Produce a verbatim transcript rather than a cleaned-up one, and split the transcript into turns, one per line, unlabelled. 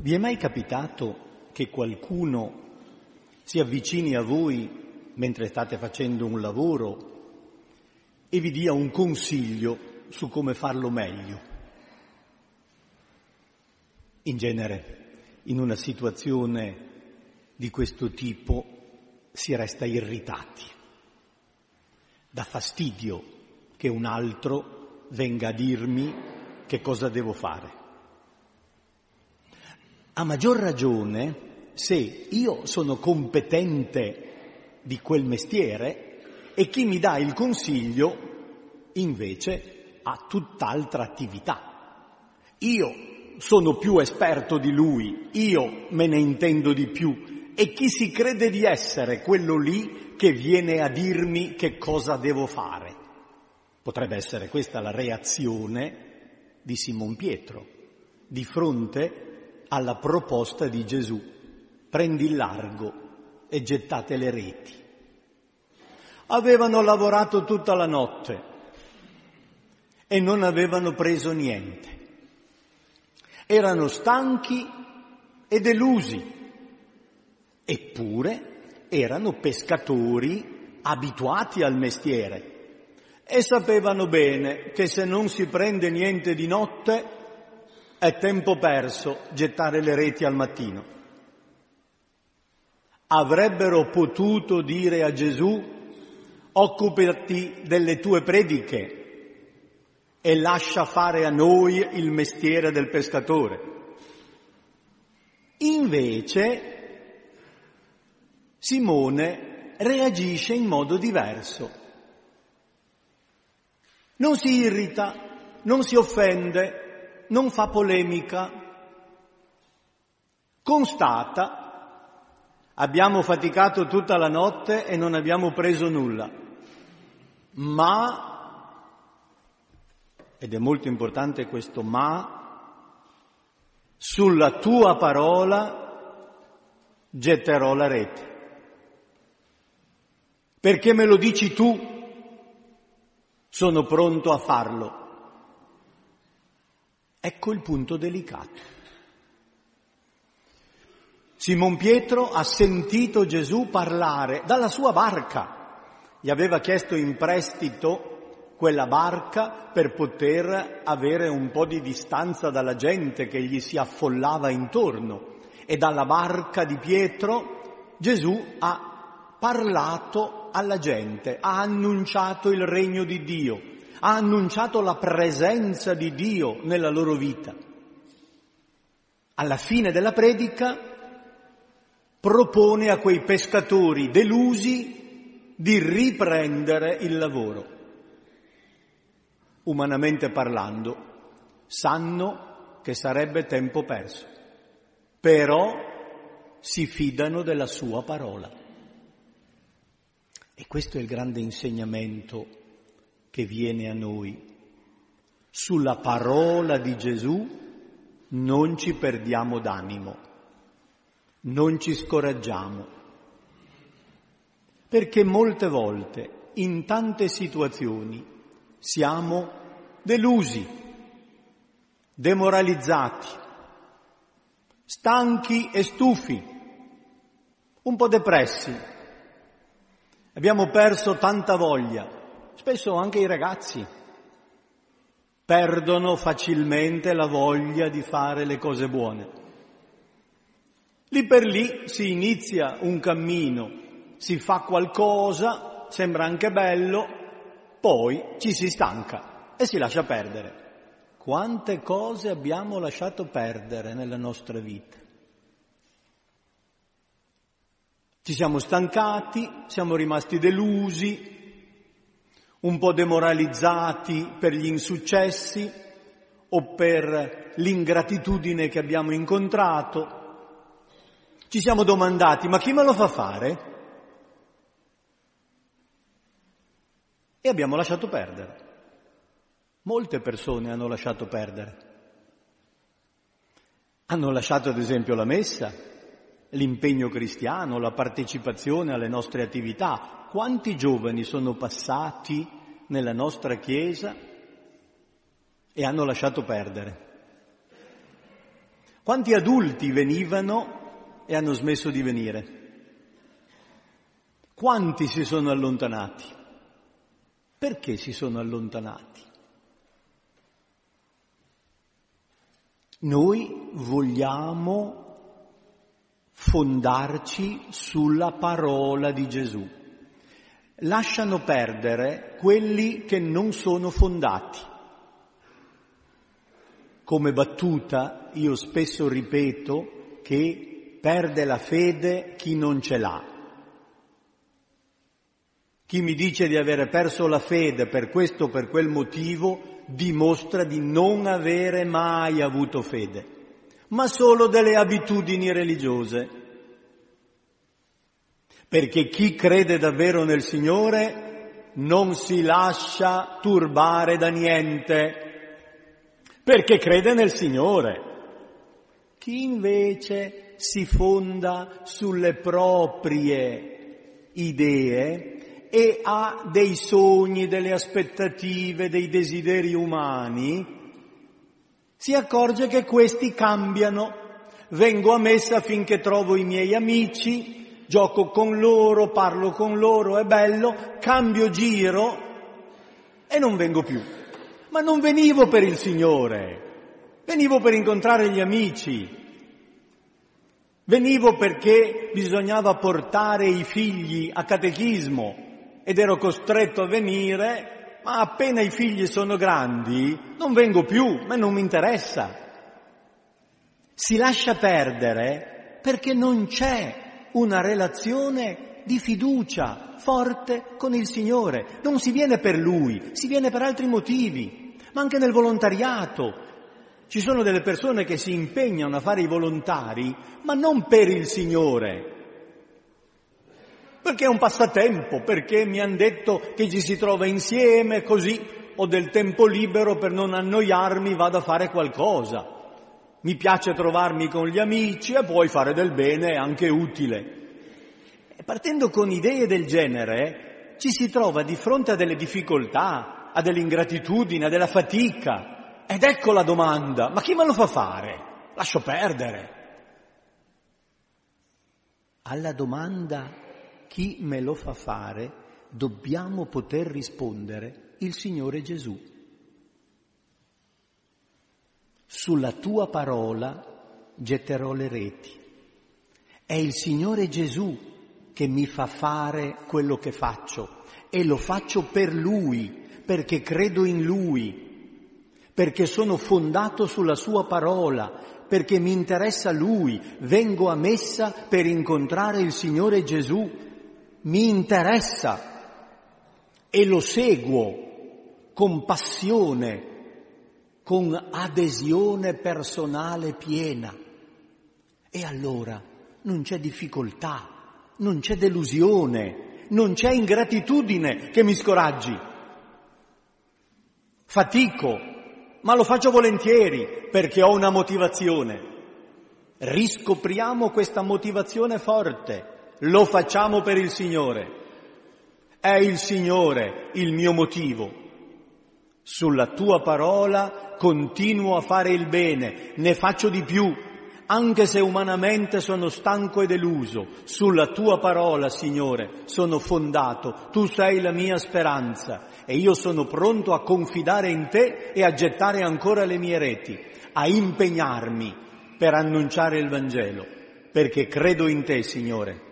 Vi è mai capitato che qualcuno si avvicini a voi mentre state facendo un lavoro e vi dia un consiglio su come farlo meglio? In genere, in una situazione di questo tipo si resta irritati. Dà fastidio che un altro venga a dirmi che cosa devo fare. A maggior ragione se io sono competente di quel mestiere e chi mi dà il consiglio invece ha tutt'altra attività. Io sono più esperto di lui, io me ne intendo di più e chi si crede di essere quello lì che viene a dirmi che cosa devo fare. Potrebbe essere questa la reazione di Simon Pietro di fronte alla proposta di Gesù: prendi il largo e gettate le reti. Avevano lavorato tutta la notte e non avevano preso niente. Erano stanchi e delusi, eppure erano pescatori abituati al mestiere e sapevano bene che se non si prende niente di notte è tempo perso gettare le reti al mattino. Avrebbero potuto dire a Gesù: occupati delle tue prediche e lascia fare a noi il mestiere del pescatore. Invece Simone reagisce in modo diverso. Non si irrita, non si offende, non fa polemica, constata: abbiamo faticato tutta la notte e non abbiamo preso nulla, ma, ed è molto importante questo ma, sulla tua parola getterò la rete. Perché me lo dici tu, sono pronto a farlo. Ecco il punto delicato. Simon Pietro ha sentito Gesù parlare dalla sua barca. Gli aveva chiesto in prestito quella barca per poter avere un po' di distanza dalla gente che gli si affollava intorno. E dalla barca di Pietro Gesù ha parlato alla gente, ha annunciato il regno di Dio. Ha annunciato la presenza di Dio nella loro vita. Alla fine della predica propone a quei pescatori delusi di riprendere il lavoro. Umanamente parlando, sanno che sarebbe tempo perso, però si fidano della sua parola. E questo è il grande insegnamento che viene a noi. Sulla parola di Gesù non ci perdiamo d'animo, non ci scoraggiamo, perché molte volte, in tante situazioni, siamo delusi, demoralizzati, stanchi e stufi, un po' depressi, abbiamo perso tanta voglia. Spesso anche i ragazzi perdono facilmente la voglia di fare le cose buone. Lì per lì si inizia un cammino, si fa qualcosa, sembra anche bello, poi ci si stanca e si lascia perdere. Quante cose abbiamo lasciato perdere nella nostra vita? Ci siamo stancati, siamo rimasti delusi, un po' demoralizzati per gli insuccessi o per l'ingratitudine che abbiamo incontrato. Ci siamo domandati: ma chi me lo fa fare? E abbiamo lasciato perdere. Molte persone hanno lasciato perdere. Hanno lasciato ad esempio la messa, l'impegno cristiano, la partecipazione alle nostre attività. Quanti giovani sono passati nella nostra Chiesa e hanno lasciato perdere? Quanti adulti venivano e hanno smesso di venire? Quanti si sono allontanati? Perché si sono allontanati? Noi vogliamo fondarci sulla parola di Gesù. Lasciano perdere quelli che non sono fondati. Come battuta io spesso ripeto che perde la fede chi non ce l'ha. Chi mi dice di avere perso la fede per questo o per quel motivo dimostra di non avere mai avuto fede, ma solo delle abitudini religiose. Perché chi crede davvero nel Signore non si lascia turbare da niente, perché crede nel Signore. Chi invece si fonda sulle proprie idee e ha dei sogni, delle aspettative, dei desideri umani, si accorge che questi cambiano. Vengo a messa finché trovo i miei amici, gioco con loro, parlo con loro, è bello, cambio giro e non vengo più. Ma non venivo per il Signore, venivo per incontrare gli amici, venivo perché bisognava portare i figli a catechismo ed ero costretto a venire, ma appena i figli sono grandi non vengo più, ma non mi interessa. Si lascia perdere perché non c'è una relazione di fiducia forte con il Signore. Non si viene per Lui, si viene per altri motivi, ma anche nel volontariato. Ci sono delle persone che si impegnano a fare i volontari, ma non per il Signore, perché è un passatempo, perché mi hanno detto che ci si trova insieme, così ho del tempo libero per non annoiarmi, vado a fare qualcosa. Mi piace trovarmi con gli amici e poi fare del bene è anche utile. E partendo con idee del genere ci si trova di fronte a delle difficoltà, a dell'ingratitudine, a della fatica. Ed ecco la domanda: ma chi me lo fa fare? Lascio perdere. Alla domanda chi me lo fa fare dobbiamo poter rispondere: il Signore Gesù. Sulla tua parola getterò le reti. È il Signore Gesù che mi fa fare quello che faccio e lo faccio per Lui, perché credo in Lui, perché sono fondato sulla sua parola, perché mi interessa Lui, vengo a messa per incontrare il Signore Gesù, mi interessa e lo seguo con passione, con adesione personale piena. E allora non c'è difficoltà, non c'è delusione, non c'è ingratitudine che mi scoraggi. Fatico, ma lo faccio volentieri perché ho una motivazione. Riscopriamo questa motivazione forte, lo facciamo per il Signore. È il Signore il mio motivo. Sulla tua parola continuo a fare il bene, ne faccio di più, anche se umanamente sono stanco e deluso. Sulla tua parola, Signore, sono fondato, tu sei la mia speranza e io sono pronto a confidare in te e a gettare ancora le mie reti, a impegnarmi per annunciare il Vangelo, perché credo in te, Signore.